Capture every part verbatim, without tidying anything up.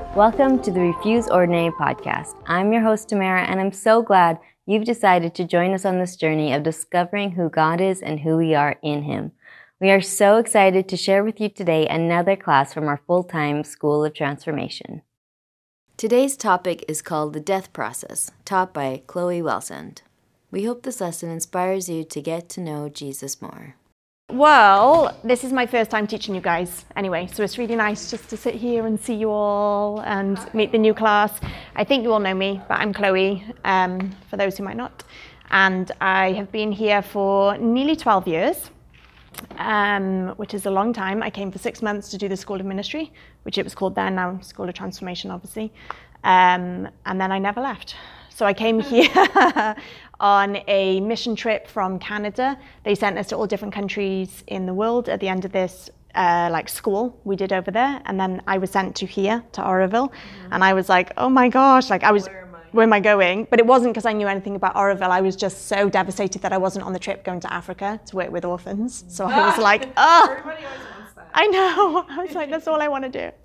Welcome to the Refuse Ordinary podcast. I'm your host, Tamara, and I'm so glad you've decided to join us on this journey of discovering who God is and who we are in Him. We are so excited to share with you today another class from our full-time School of Transformation. Today's topic is called The Death Process, taught by Chloe Wellsend. We hope this lesson inspires you to get to know Jesus more. Well, this is my first time teaching you guys anyway, so it's really nice just to sit here and see you all and meet the new class. I think you all know me, but I'm Chloe, um, for those who might not. And I have been here for nearly twelve years, um, which is a long time. I came for six months to do the School of Ministry, which it was called then, now School of Transformation, obviously. Um, and then I never left. So I came here on a mission trip from Canada. They sent us to all different countries in the world at the end of this uh, like school we did over there. And then I was sent to here, to Oroville. Mm-hmm. And I was like, oh my gosh, like I was, where am I, where am I going? But it wasn't because I knew anything about Oroville. I was just so devastated that I wasn't on the trip going to Africa to work with orphans. So I was like, oh. Everybody always wants that. I know. I was like, that's all I want to do.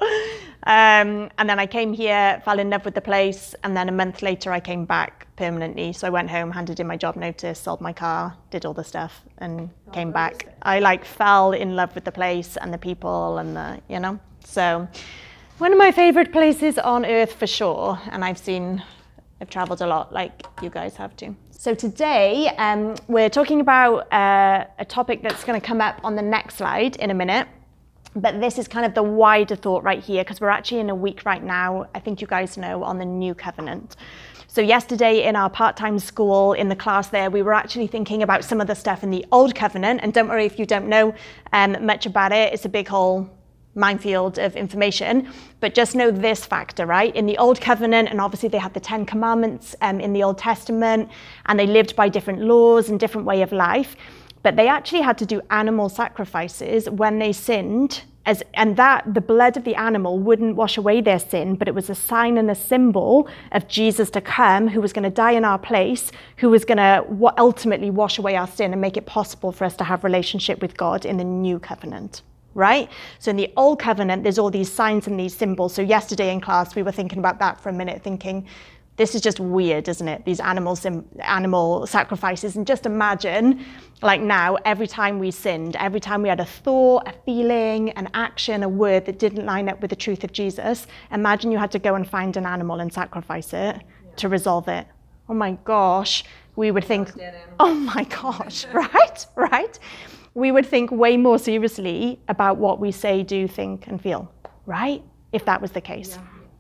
Um, and then I came here, fell in love with the place, and then a month later I came back permanently. So I went home, handed in my job notice, sold my car, did all the stuff, and oh, came back. I like fell in love with the place and the people and the, you know. So one of my favorite places on earth for sure. And I've seen, I've traveled a lot like you guys have too. So today um, we're talking about uh, a topic that's going to come up on the next slide in a minute. But this is kind of the wider thought right here, because we're actually in a week right now, I think you guys know, on the New Covenant. So yesterday in our part-time school, in the class there, we were actually thinking about some of the stuff in the Old Covenant. And don't worry if you don't know um, much about it, it's a big whole minefield of information. But just know this factor, right? In the Old Covenant, and obviously they had the Ten Commandments um, in the Old Testament, and they lived by different laws and different way of life. But they actually had to do animal sacrifices when they sinned, as, and that the blood of the animal wouldn't wash away their sin, but it was a sign and a symbol of Jesus to come, who was going to die in our place, who was going to ultimately wash away our sin and make it possible for us to have relationship with God in the New Covenant, right? So in the Old Covenant, there's all these signs and these symbols. So yesterday in class, we were thinking about that for a minute, thinking, this is just weird, isn't it? These animal sim- animal sacrifices. And just imagine, like now, every time we sinned, every time we had a thought, a feeling, an action, a word that didn't line up with the truth of Jesus, imagine you had to go and find an animal and sacrifice it yeah. to resolve it. Oh my gosh, we would think, oh my gosh, right, right? We would think way more seriously about what we say, do, think, and feel, right? If that was the case. Yeah.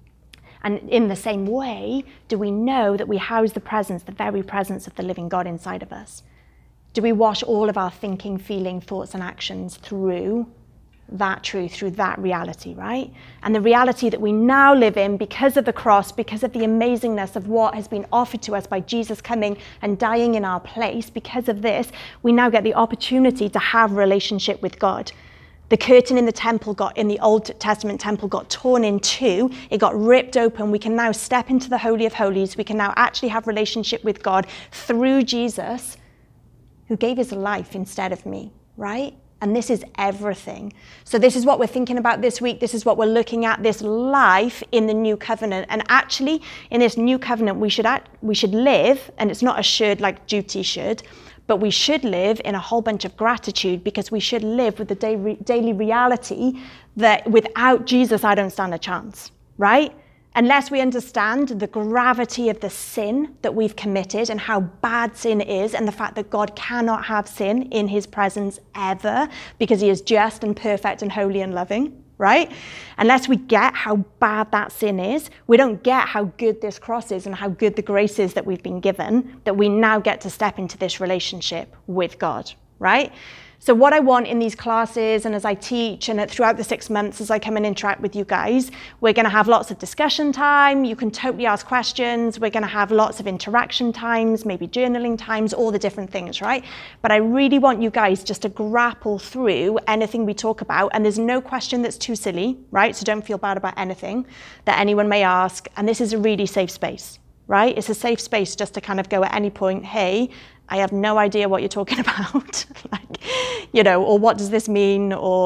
And in the same way, do we know that we house the presence, the very presence of the living God inside of us? Do we wash all of our thinking, feeling, thoughts, and actions through that truth, through that reality, right? And the reality that we now live in because of the cross, because of the amazingness of what has been offered to us by Jesus coming and dying in our place, because of this, we now get the opportunity to have relationship with God. The curtain in the temple got, in the Old Testament temple got torn in two. It got ripped open. We can now step into the Holy of Holies. We can now actually have relationship with God through Jesus, who gave his life instead of me, right? And this is everything. So this is what we're thinking about this week. This is what we're looking at, this life in the New Covenant. And actually, in this New Covenant, we should act, we should live, and it's not a should like duty should, but we should live in a whole bunch of gratitude, because we should live with the day, daily reality that without Jesus, I don't stand a chance, right? Unless we understand the gravity of the sin that we've committed and how bad sin is, and the fact that God cannot have sin in his presence ever, because he is just and perfect and holy and loving, right? Unless we get how bad that sin is, we don't get how good this cross is and how good the grace is that we've been given, that we now get to step into this relationship with God, right? So what I want in these classes, and as I teach, and throughout the six months as I come and interact with you guys, we're going to have lots of discussion time. You can totally ask questions. We're going to have lots of interaction times, maybe journaling times, all the different things, right? But I really want you guys just to grapple through anything we talk about. And there's no question that's too silly, right? So don't feel bad about anything that anyone may ask. And this is a really safe space, right? It's a safe space just to kind of go at any point, hey, I have no idea what you're talking about, like, you know, or what does this mean, or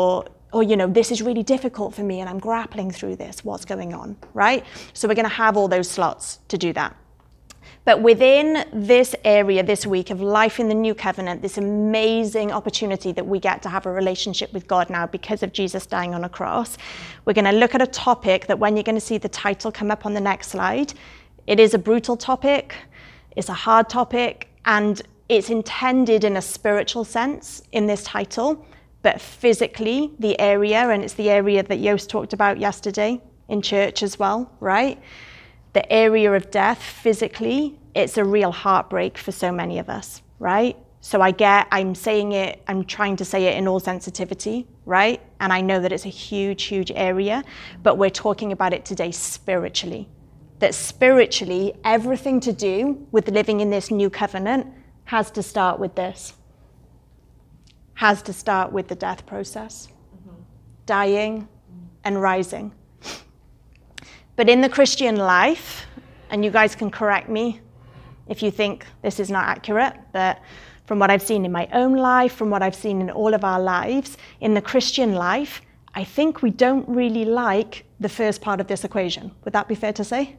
Or, you know, this is really difficult for me and I'm grappling through this. What's going on, right? So we're going to have all those slots to do that. But within this area this week of life in the new covenant, this amazing opportunity that we get to have a relationship with God now because of Jesus dying on a cross, we're going to look at a topic that when you're going to see the title come up on the next slide, it is a brutal topic, it's a hard topic, and it's intended in a spiritual sense in this title, but physically the area, and it's the area that Joost talked about yesterday in church as well, right? The area of death physically, it's a real heartbreak for so many of us, right? So I get, I'm saying it, I'm trying to say it in all sensitivity, right? And I know that it's a huge, huge area, but we're talking about it today spiritually. That spiritually, everything to do with living in this new covenant has to start with this. Has to start with the death process, mm-hmm. dying and rising. But in the Christian life, and you guys can correct me if you think this is not accurate, but from what I've seen in my own life, from what I've seen in all of our lives, in the Christian life, I think we don't really like the first part of this equation. Would that be fair to say?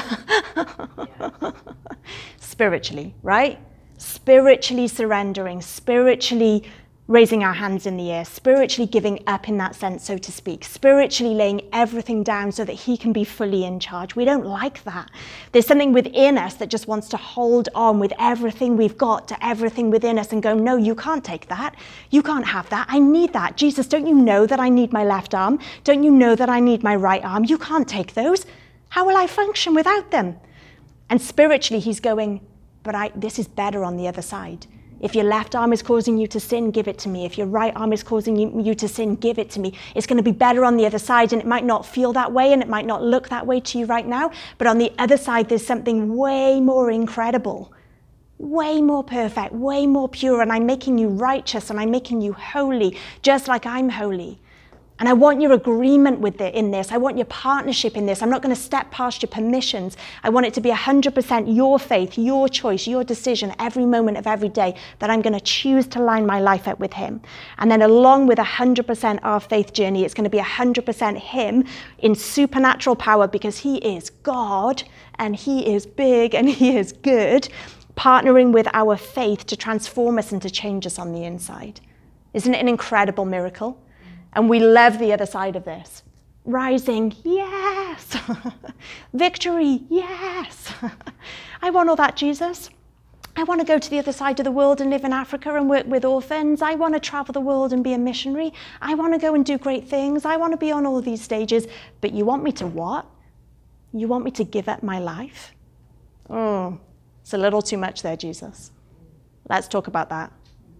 Spiritually, right? Spiritually surrendering, spiritually raising our hands in the air, spiritually giving up in that sense, so to speak, spiritually laying everything down so that he can be fully in charge. We don't like that. There's something within us that just wants to hold on with everything we've got to everything within us and go, no, you can't take that. You can't have that. I need that. Jesus, don't you know that I need my left arm? Don't you know that I need my right arm? You can't take those. How will I function without them? And spiritually, he's going, but I, this is better on the other side. If your left arm is causing you to sin, give it to me. If your right arm is causing you, you to sin, give it to me. It's going to be better on the other side, and it might not feel that way, and it might not look that way to you right now, but on the other side, there's something way more incredible, way more perfect, way more pure, and I'm making you righteous, and I'm making you holy, just like I'm holy. And I want your agreement with it in this. I want your partnership in this. I'm not going to step past your permissions. I want it to be one hundred percent your faith, your choice, your decision every moment of every day that I'm going to choose to line my life up with him. And then along with one hundred percent our faith journey, it's going to be one hundred percent him in supernatural power because he is God and he is big and he is good, partnering with our faith to transform us and to change us on the inside. Isn't it an incredible miracle? And we love the other side of this. Rising, yes. Victory, yes. I want all that, Jesus. I want to go to the other side of the world and live in Africa and work with orphans. I want to travel the world and be a missionary. I want to go and do great things. I want to be on all of these stages. But you want me to what? You want me to give up my life? Oh, it's a little too much there, Jesus. Let's talk about that.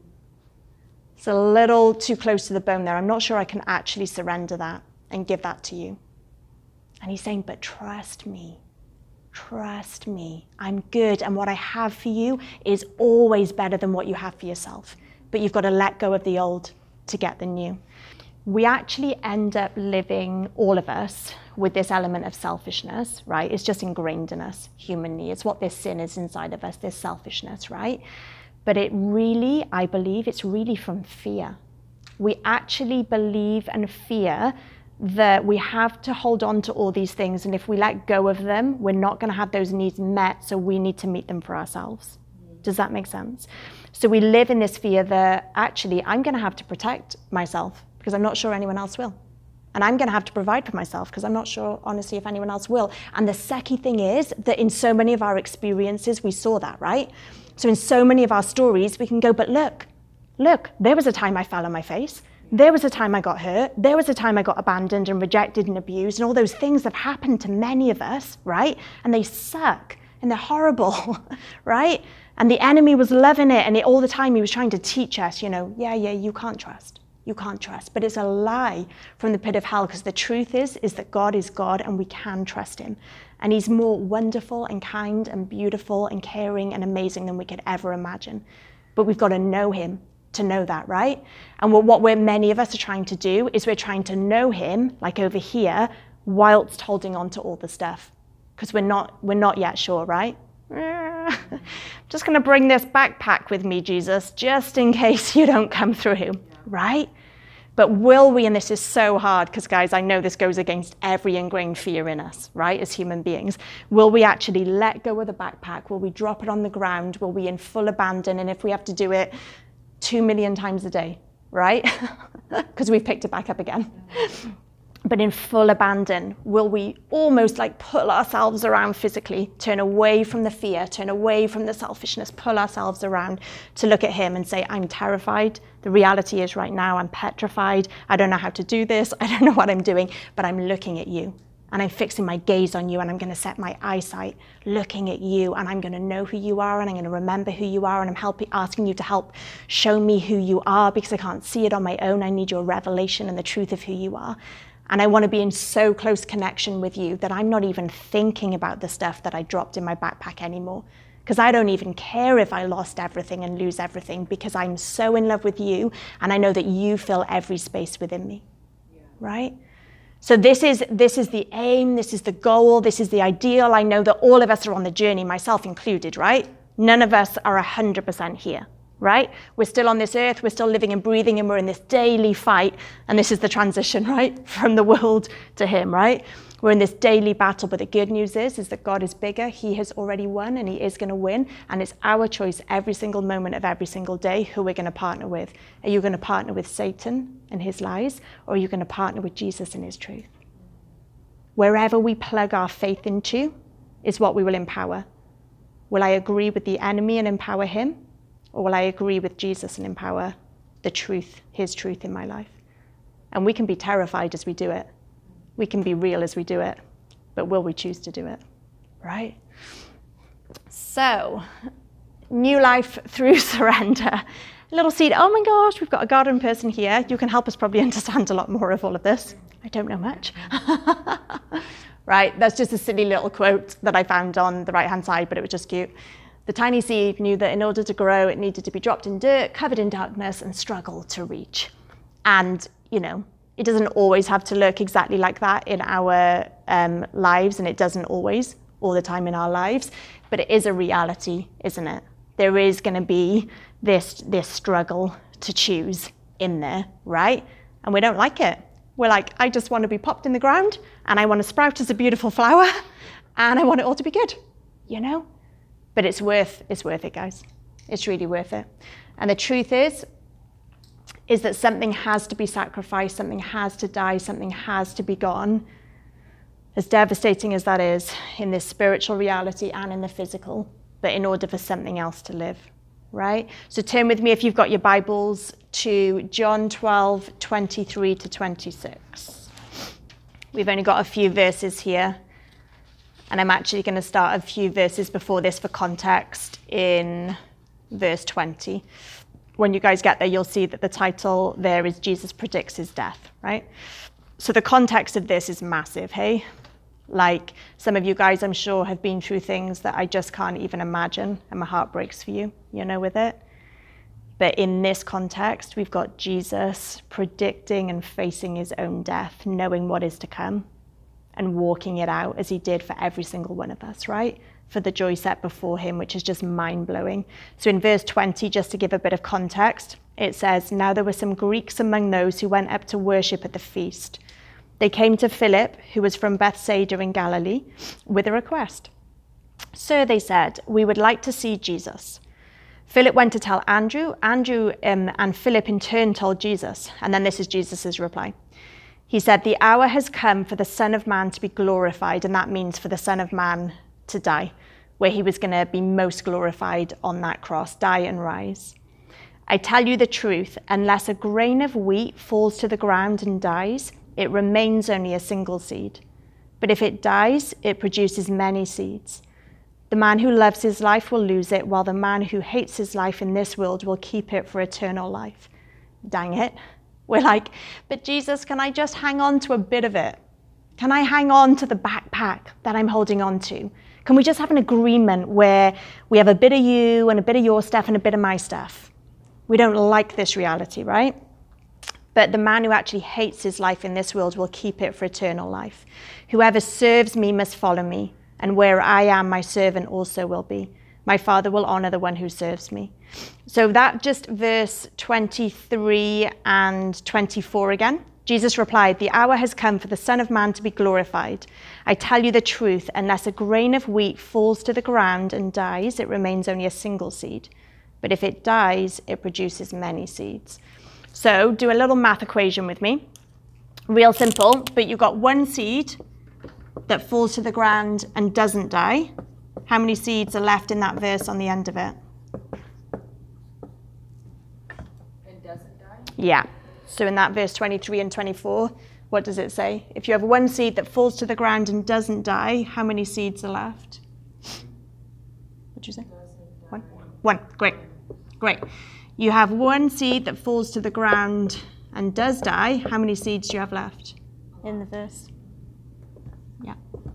It's a little too close to the bone there. I'm not sure I can actually surrender that and give that to you. And he's saying, but trust me. Trust me. I'm good. And what I have for you is always better than what you have for yourself. But you've got to let go of the old to get the new. We actually end up living, all of us, with this element of selfishness, right? It's just ingrained in us humanly. It's what this sin is inside of us, this selfishness, right? But it really, I believe, it's really from fear. We actually believe and fear that we have to hold on to all these things, and if we let go of them, we're not going to have those needs met, so we need to meet them for ourselves. Does that make sense? So we live in this fear that actually I'm going to have to protect myself because I'm not sure anyone else will. And I'm going to have to provide for myself because I'm not sure, honestly, if anyone else will. And the second thing is that in so many of our experiences, we saw that, right? So in so many of our stories, we can go, but look, look, there was a time I fell on my face. There was a time I got hurt. There was a time I got abandoned and rejected and abused, and all those things have happened to many of us, right? And they suck and they're horrible, right? And the enemy was loving it, and it, all the time he was trying to teach us, you know, yeah, yeah, you can't trust. You can't trust. But it's a lie from the pit of hell, because the truth is, is that God is God and we can trust him. And he's more wonderful and kind and beautiful and caring and amazing than we could ever imagine. But we've got to know him to know that, right? And what, what we're, many of us are trying to do is we're trying to know him, like over here, whilst holding on to all the stuff. Because we're not, we're not yet sure, right? I'm just going to bring this backpack with me, Jesus, just in case you don't come through, right? But will we, and this is so hard, because guys, I know this goes against every ingrained fear in us, right, as human beings. Will we actually let go of the backpack? Will we drop it on the ground? Will we in full abandon? And if we have to do it two million times a day, right? Because we've picked it back up again. But in full abandon, will we almost like pull ourselves around physically, turn away from the fear, turn away from the selfishness, pull ourselves around to look at him and say, I'm terrified. The reality is right now I'm petrified. I don't know how to do this. I don't know what I'm doing, but I'm looking at you and I'm fixing my gaze on you and I'm going to set my eyesight looking at you and I'm going to know who you are and I'm going to remember who you are and I'm helping, asking you to help show me who you are because I can't see it on my own. I need your revelation and the truth of who you are. And I want to be in so close connection with you that I'm not even thinking about the stuff that I dropped in my backpack anymore. Because I don't even care if I lost everything and lose everything because I'm so in love with you and I know that you fill every space within me, yeah. Right? So this is, this is the aim, this is the goal, this is the ideal. I know that all of us are on the journey, myself included, right? None of us are one hundred percent here. Right? We're still on this earth, we're still living and breathing, and we're in this daily fight. And this is the transition, right? From the world to him, right? We're in this daily battle, but the good news is, is that God is bigger. He has already won, and he is going to win. And it's our choice every single moment of every single day who we're going to partner with. Are you going to partner with Satan and his lies, or are you going to partner with Jesus and his truth? Wherever we plug our faith into is what we will empower. Will I agree with the enemy and empower him? Or will I agree with Jesus and empower the truth, his truth in my life? And we can be terrified as we do it. We can be real as we do it. But will we choose to do it? Right? So, new life through surrender. A little seed. Oh my gosh, we've got a garden person here. You can help us probably understand a lot more of all of this. I don't know much. Right? That's just a silly little quote that I found on the right-hand side, but it was just cute. The tiny seed knew that in order to grow, it needed to be dropped in dirt, covered in darkness, and struggle to reach. And, you know, it doesn't always have to look exactly like that in our um, lives, and it doesn't always, all the time in our lives, but it is a reality, isn't it? There is going to be this, this struggle to choose in there, right? And we don't like it. We're like, I just want to be popped in the ground, and I want to sprout as a beautiful flower, and I want it all to be good, you know? But it's worth, it's worth it, guys. It's really worth it. And the truth is, is that something has to be sacrificed, something has to die, something has to be gone. As devastating as that is in this spiritual reality and in the physical, but in order for something else to live, right? So turn with me, if you've got your Bibles, to John twelve, twenty-three to twenty-six. We've only got a few verses here. And I'm actually going to start a few verses before this for context in verse twenty. When you guys get there, you'll see that the title there is Jesus Predicts His Death, right? So the context of this is massive, hey? Like, some of you guys, I'm sure, have been through things that I just can't even imagine, and my heart breaks for you, you know, with it. But in this context, we've got Jesus predicting and facing his own death, knowing what is to come, and walking it out as he did for every single one of us, right? For the joy set before him, which is just mind-blowing. So in verse twenty, just to give a bit of context, it says, now there were some Greeks among those who went up to worship at the feast. They came to Philip, who was from Bethsaida in Galilee, with a request. Sir, they said, we would like to see Jesus. Philip went to tell Andrew. Andrew um, and Philip in turn told Jesus. And then this is Jesus's reply. He said, the hour has come for the Son of Man to be glorified, and that means for the Son of Man to die, where he was going to be most glorified on that cross, die and rise. I tell you the truth, unless a grain of wheat falls to the ground and dies, it remains only a single seed. But if it dies, it produces many seeds. The man who loves his life will lose it, while the man who hates his life in this world will keep it for eternal life. Dang it. We're like, but Jesus, can I just hang on to a bit of it? Can I hang on to the backpack that I'm holding on to? Can we just have an agreement where we have a bit of you and a bit of your stuff and a bit of my stuff? We don't like this reality, right? But the man who actually hates his life in this world will keep it for eternal life. Whoever serves me must follow me, and where I am, my servant also will be. My Father will honor the one who serves me. So that just verse twenty-three and twenty-four again. Jesus replied, the hour has come for the Son of Man to be glorified. I tell you the truth, unless a grain of wheat falls to the ground and dies, it remains only a single seed. But if it dies, it produces many seeds. So do a little math equation with me. Real simple, but you've got one seed that falls to the ground and doesn't die. How many seeds are left in that verse on the end of it? It doesn't die? Yeah. So in that verse twenty-three and twenty-four, what does it say? If you have one seed that falls to the ground and doesn't die, how many seeds are left? What'd you say? One? One. Great. Great. You have one seed that falls to the ground and does die. How many seeds do you have left in the verse? Yeah.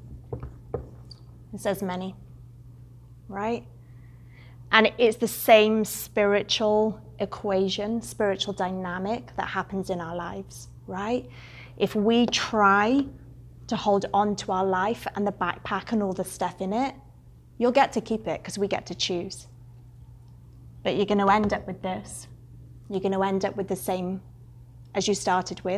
It says many. Right? And it's the same spiritual equation, spiritual dynamic that happens in our lives, right? If we try to hold on to our life and the backpack and all the stuff in it, you'll get to keep it because we get to choose. But you're going to end up with this. You're going to end up with the same as you started with.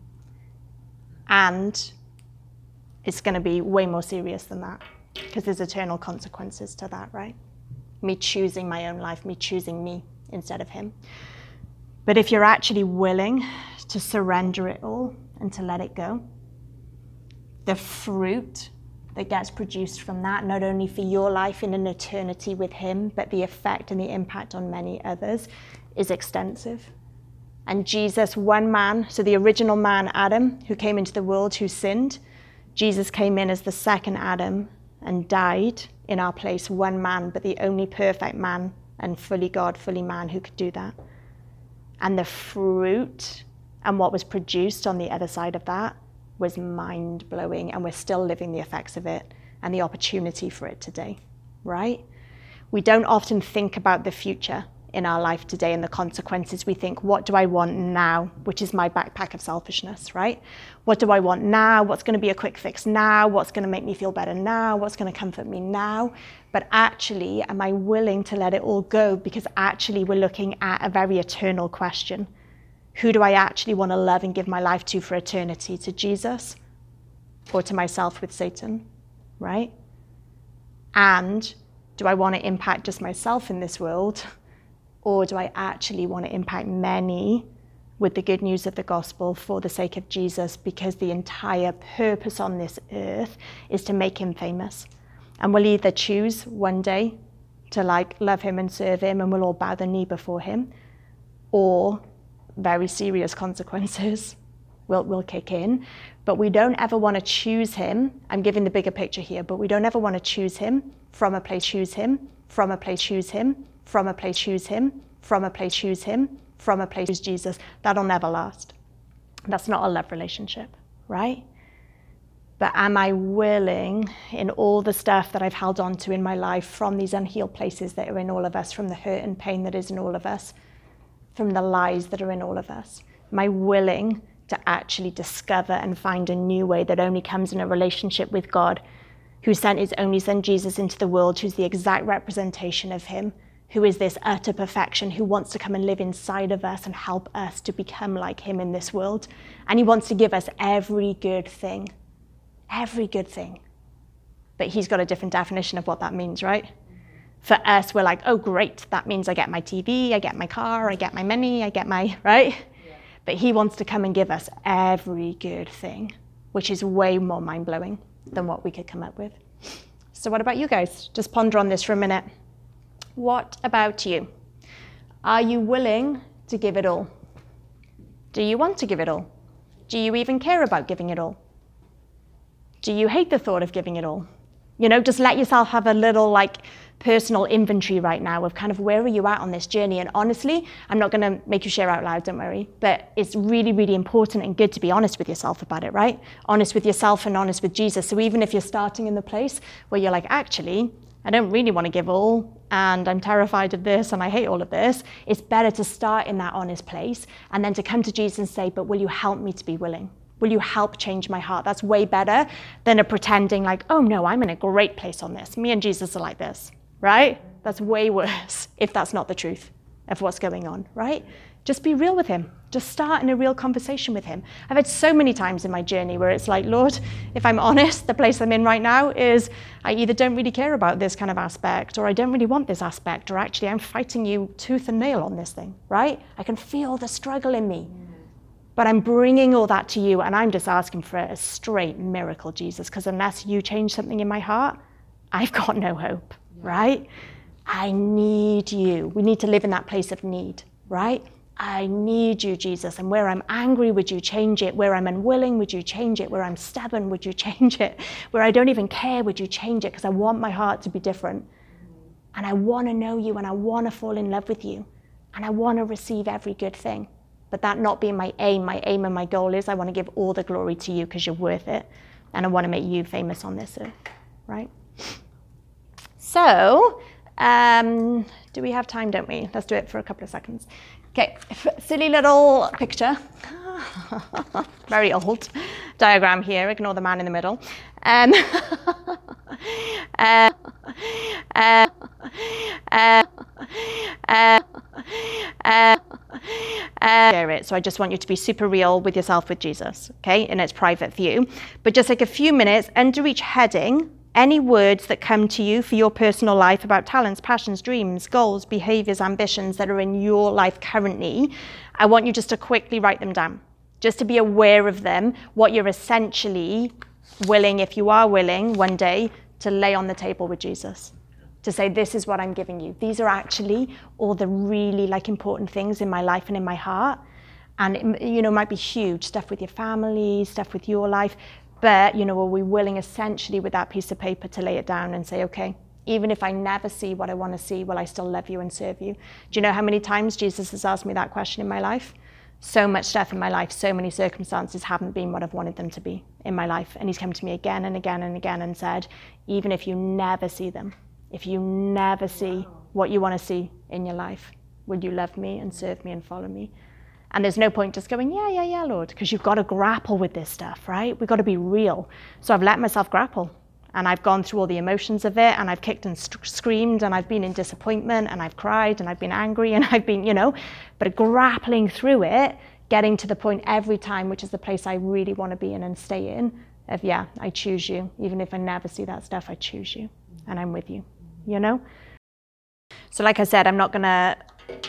And it's going to be way more serious than that because there's eternal consequences to that, right? Me choosing my own life, me choosing me instead of him. But if you're actually willing to surrender it all and to let it go, the fruit that gets produced from that, not only for your life in an eternity with him, but the effect and the impact on many others is extensive. And Jesus, one man, so the original man, Adam, who came into the world, who sinned, Jesus came in as the second Adam and died in our place, one man, but the only perfect man and fully God, fully man who could do that. And the fruit and what was produced on the other side of that was mind-blowing, and we're still living the effects of it and the opportunity for it today, right? We don't often think about the future in our life today and the consequences. We think, what do I want now? Which is my backpack of selfishness, right? What do I want now? What's going to be a quick fix now? What's going to make me feel better now? What's going to comfort me now? But actually, am I willing to let it all go? Because actually, we're looking at a very eternal question. Who do I actually want to love and give my life to for eternity? To Jesus or to myself with Satan, right? And do I want to impact just myself in this world? Or do I actually want to impact many with the good news of the gospel for the sake of Jesus? Because the entire purpose on this earth is to make him famous. And we'll either choose one day to like love him and serve him and we'll all bow the knee before him, or very serious consequences will, will kick in. But we don't ever want to choose him. I'm giving the bigger picture here, but we don't ever want to choose him from a place, choose him, from a place, choose him, from a place, choose him, from a place, choose him, from a place, choose Jesus. That'll never last. That's not a love relationship, right? But am I willing, in all the stuff that I've held on to in my life, from these unhealed places that are in all of us, from the hurt and pain that is in all of us, from the lies that are in all of us, am I willing to actually discover and find a new way that only comes in a relationship with God, who sent his only son Jesus into the world, who's the exact representation of him, who is this utter perfection, who wants to come and live inside of us and help us to become like him in this world. And he wants to give us every good thing, every good thing. But he's got a different definition of what that means, right? For us, we're like, oh, great, that means I get my T V, I get my car, I get my money, I get my, right? Yeah. But he wants to come and give us every good thing, which is way more mind-blowing than what we could come up with. So what about you guys? Just ponder on this for a minute. What about you? Are you willing to give it all? Do you want to give it all? Do you even care about giving it all? Do you hate the thought of giving it all? You know, just let yourself have a little like personal inventory right now of kind of where are you at on this journey. And honestly, I'm not going to make you share out loud, don't worry, but it's really, really important and good to be honest with yourself about it, right? Honest with yourself and honest with Jesus. So even if you're starting in the place where you're like, actually, I don't really want to give all, and I'm terrified of this, and I hate all of this, it's better to start in that honest place and then to come to Jesus and say, but will you help me to be willing? Will you help change my heart? That's way better than a pretending like, oh no, I'm in a great place on this. Me and Jesus are like this. right? That's way worse if that's not the truth of what's going on, right? Just be real with him. Just start in a real conversation with him. I've had so many times in my journey where it's like, Lord, if I'm honest, the place I'm in right now is I either don't really care about this kind of aspect, or I don't really want this aspect, or actually I'm fighting you tooth and nail on this thing, right? I can feel the struggle in me. But I'm bringing all that to you, and I'm just asking for a straight miracle, Jesus, because unless you change something in my heart, I've got no hope, right? I need you. We need to live in that place of need, right? I need you, Jesus. And where I'm angry, would you change it? Where I'm unwilling, would you change it? Where I'm stubborn, would you change it? Where I don't even care, would you change it? Because I want my heart to be different. And I want to know you, and I want to fall in love with you. And I want to receive every good thing. But that not being my aim. My aim and my goal is I want to give all the glory to you because you're worth it. And I want to make you famous on this earth, right? So, um, do we have time, don't we? Let's do it for a couple of seconds. Okay, silly little picture. Very old diagram here. Ignore the man in the middle. Um, uh, uh, uh, uh, uh, uh, share it. So I just want you to be super real with yourself, with Jesus, okay? And it's private for you. But just like a few minutes, under each heading, any words that come to you for your personal life about talents, passions, dreams, goals, behaviors, ambitions that are in your life currently, I want you just to quickly write them down, just to be aware of them, what you're essentially willing, if you are willing, one day, to lay on the table with Jesus. To say, this is what I'm giving you. These are actually all the really like important things in my life and in my heart. And it, you know, might be huge, stuff with your family, stuff with your life. But, you know, are we willing essentially with that piece of paper to lay it down and say, okay, even if I never see what I want to see, will I still love you and serve you? Do you know how many times Jesus has asked me that question in my life? So much stuff in my life, so many circumstances haven't been what I've wanted them to be in my life. And he's come to me again and again and again and said, even if you never see them, if you never see what you want to see in your life, will you love me and serve me and follow me? And there's no point just going, yeah, yeah, yeah, Lord, because you've got to grapple with this stuff, right? We've got to be real. So I've let myself grapple, and I've gone through all the emotions of it, and I've kicked and st- screamed, and I've been in disappointment, and I've cried, and I've been angry, and I've been, you know, but grappling through it, getting to the point every time, which is the place I really want to be in and stay in, of, yeah, I choose you. Even if I never see that stuff, I choose you, and I'm with you, you know? So like I said, I'm not going to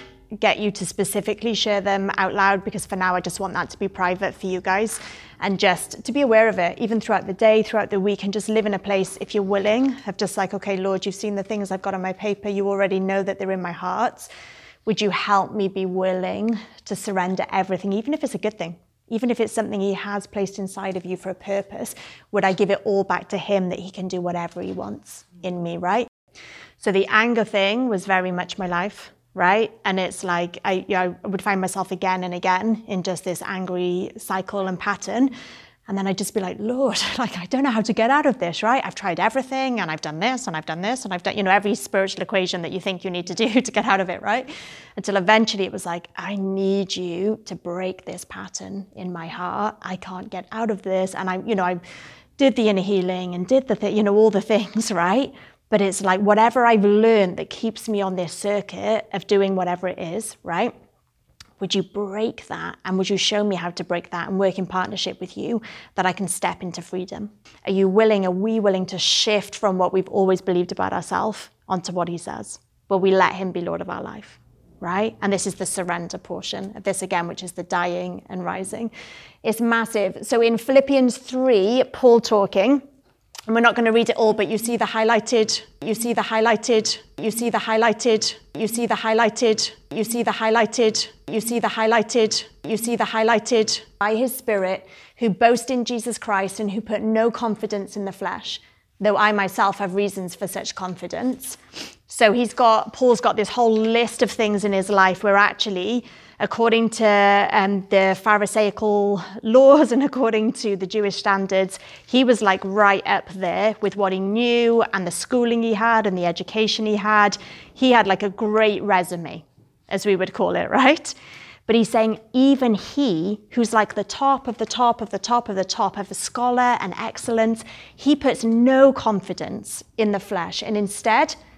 get you to specifically share them out loud, because for now I just want that to be private for you guys, and just to be aware of it even throughout the day, throughout the week, and just live in a place, if you're willing, of just like, okay, Lord, you've seen the things I've got on my paper, you already know that they're in my heart. Would you help me be willing to surrender everything, even if it's a good thing, even if it's something he has placed inside of you for a purpose? Would I give it all back to him, that he can do whatever he wants in me, right? So the anger thing was very much my life. Right? And it's like, I, you know, I would find myself again and again in just this angry cycle and pattern. And then I'd just be like, Lord, like, I don't know how to get out of this, right? I've tried everything, and I've done this, and I've done this, and I've done, you know, every spiritual equation that you think you need to do to get out of it, right? Until eventually it was like, I need you to break this pattern in my heart. I can't get out of this. And I, you know, I did the inner healing and did the, th- you know, all the things, right? But it's like whatever I've learned that keeps me on this circuit of doing whatever it is, right? Would you break that? And would you show me how to break that and work in partnership with you, that I can step into freedom? Are you willing, are we willing to shift from what we've always believed about ourselves onto what he says? Will we let him be Lord of our life, right? And this is the surrender portion of this again, which is the dying and rising. It's massive. So in Philippians three, Paul talking, and we're not going to read it all, but you see the highlighted, you see the highlighted, you see the highlighted, you see the highlighted, you see the highlighted, you see the highlighted, you see the highlighted, by his Spirit, who boast in Jesus Christ and who put no confidence in the flesh, though I myself have reasons for such confidence. So he's got, Paul's got this whole list of things in his life where actually, according to um, the Pharisaical laws and according to the Jewish standards, he was like right up there with what he knew and the schooling he had and the education he had. He had like a great resume, as we would call it, right? But he's saying even he, who's like the top of the top of the top of the top of a scholar and excellence, he puts no confidence in the flesh and instead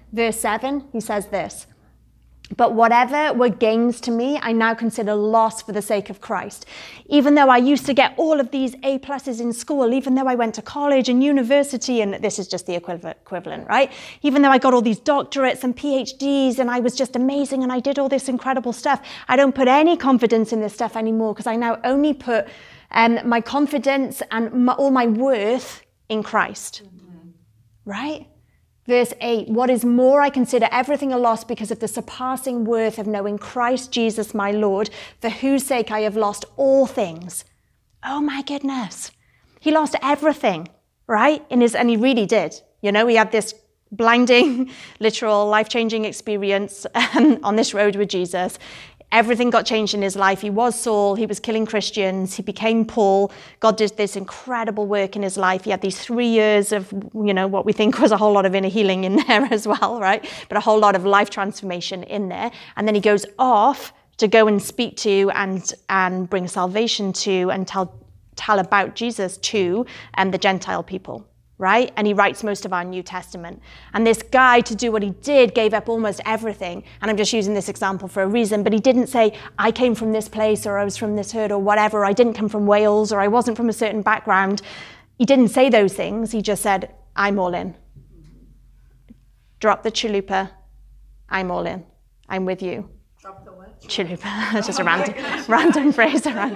Verse seven, he says this, "But whatever were gains to me, I now consider loss for the sake of Christ. Even though I used to get all of these A pluses in school, even though I went to college and university," and this is just the equivalent, right? "Even though I got all these doctorates and P H Ds and I was just amazing and I did all this incredible stuff, I don't put any confidence in this stuff anymore because I now only put um, my confidence and my, all my worth in Christ." Mm-hmm. Right? Verse eight, "What is more, I consider everything a loss because of the surpassing worth of knowing Christ Jesus my Lord, for whose sake I have lost all things." Oh my goodness. He lost everything, right? In his, and he really did. You know, he had this blinding, literal, life-changing experience um, on this road with Jesus. Everything got changed in his life. He was Saul. He was killing Christians. He became Paul. God did this incredible work in his life. He had these three years of, you know, what we think was a whole lot of inner healing in there as well, right? But a whole lot of life transformation in there. And then he goes off to go and speak to and and bring salvation to and tell tell about Jesus to and the Gentile people. Right? And he writes most of our New Testament. And this guy, to do what he did, gave up almost everything. And I'm just using this example for a reason, but he didn't say, I came from this place, or I was from this herd, or whatever, I didn't come from Wales, or I wasn't from a certain background. He didn't say those things. He just said, I'm all in. Drop the chalupa. I'm all in. I'm with you. Drop the what? Chalupa. That's just a random, random phrase around.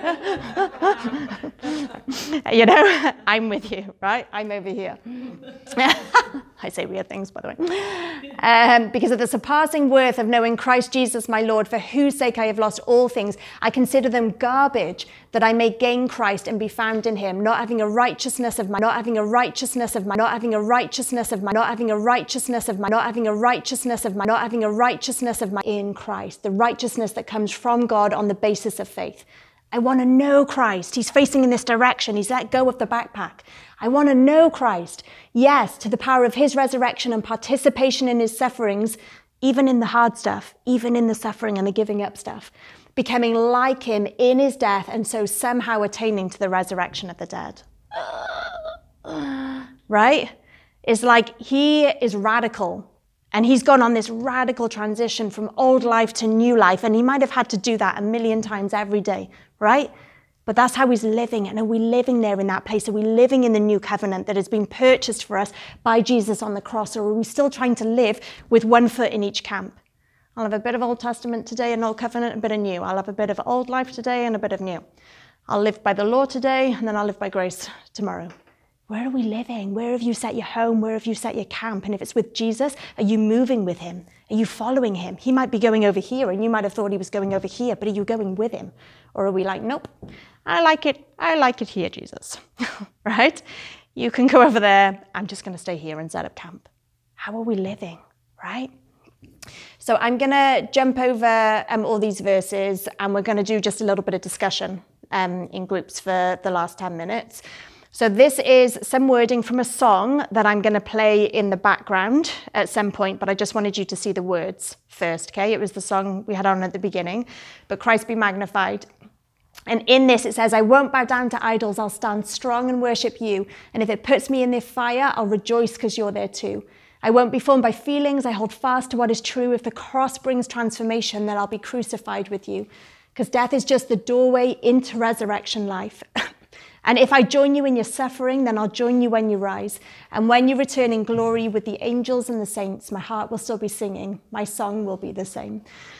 You know, I'm with you, right? I'm over here. I say weird things, by the way. Um, because of the surpassing worth of knowing Christ Jesus my Lord, for whose sake I have lost all things, I consider them garbage, that I may gain Christ and be found in him, not having a righteousness of my, not having a righteousness of my, not having a righteousness of my, not having a righteousness of my, not having a righteousness of my, not having a righteousness of my in Christ, the righteousness that comes from God on the basis of faith. I want to know Christ. He's facing in this direction. He's let go of the backpack. I want to know Christ. Yes, to the power of his resurrection and participation in his sufferings, even in the hard stuff, even in the suffering and the giving up stuff, becoming like him in his death, and so somehow attaining to the resurrection of the dead. Right? It's like he is radical. And he's gone on this radical transition from old life to new life. And he might have had to do that a million times every day, right? But that's how he's living. And are we living there in that place? Are we living in the new covenant that has been purchased for us by Jesus on the cross? Or are we still trying to live with one foot in each camp? I'll have a bit of Old Testament today and Old Covenant, a bit of new. I'll have a bit of old life today and a bit of new. I'll live by the law today, and then I'll live by grace tomorrow. Where are we living? Where have you set your home? Where have you set your camp? And if it's with Jesus, are you moving with him? Are you following him? He might be going over here, and you might have thought he was going over here, but are you going with him? Or are we like, nope, I like it. I like it here, Jesus. Right? You can go over there. I'm just going to stay here and set up camp. How are we living? Right? So I'm going to jump over um, all these verses, and we're going to do just a little bit of discussion um, in groups for the last ten minutes. So this is some wording from a song that I'm going to play in the background at some point, but I just wanted you to see the words first, okay? It was the song we had on at the beginning, but Christ be magnified. And in this it says, I won't bow down to idols, I'll stand strong and worship you. And if it puts me in the fire, I'll rejoice because you're there too. I won't be formed by feelings, I hold fast to what is true. If the cross brings transformation, then I'll be crucified with you. Because death is just the doorway into resurrection life. And if I join you in your suffering, then I'll join you when you rise. And when you return in glory with the angels and the saints, my heart will still be singing. My song will be the same.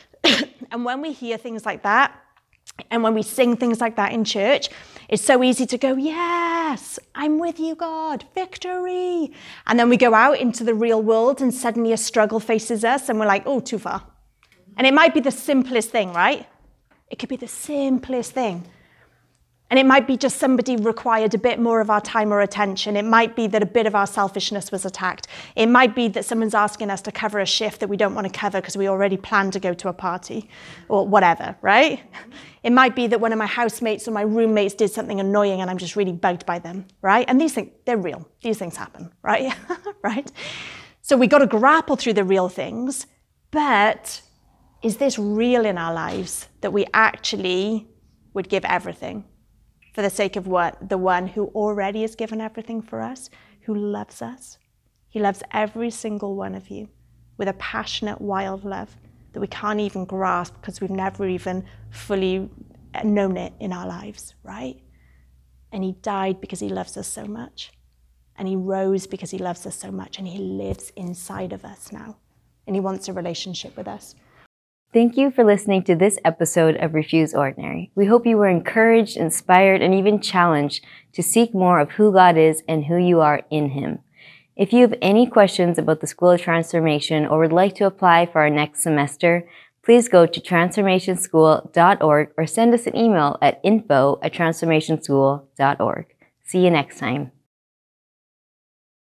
And when we hear things like that, and when we sing things like that in church, it's so easy to go, yes, I'm with you, God, victory. And then we go out into the real world and suddenly a struggle faces us and we're like, oh, too far. And it might be the simplest thing, right? It could be the simplest thing. And it might be just somebody required a bit more of our time or attention. It might be that a bit of our selfishness was attacked. It might be that someone's asking us to cover a shift that we don't want to cover because we already planned to go to a party or whatever, right? It might be that one of my housemates or my roommates did something annoying and I'm just really bugged by them, right? And these things, they're real. These things happen, right? Right? So we got to grapple through the real things, but is this real in our lives that we actually would give everything for the sake of what? The one who already has given everything for us, who loves us. He loves every single one of you. with a passionate, wild love that we can't even grasp because we've never even fully known it in our lives, right? And he died because he loves us so much. And he rose because he loves us so much. And he lives inside of us now. And he wants a relationship with us. Thank you for listening to this episode of Refuse Ordinary. We hope you were encouraged, inspired, and even challenged to seek more of who God is and who you are in him. If you have any questions about the School of Transformation or would like to apply for our next semester, please go to transformation school dot org or send us an email at info at transformation school dot org. See you next time.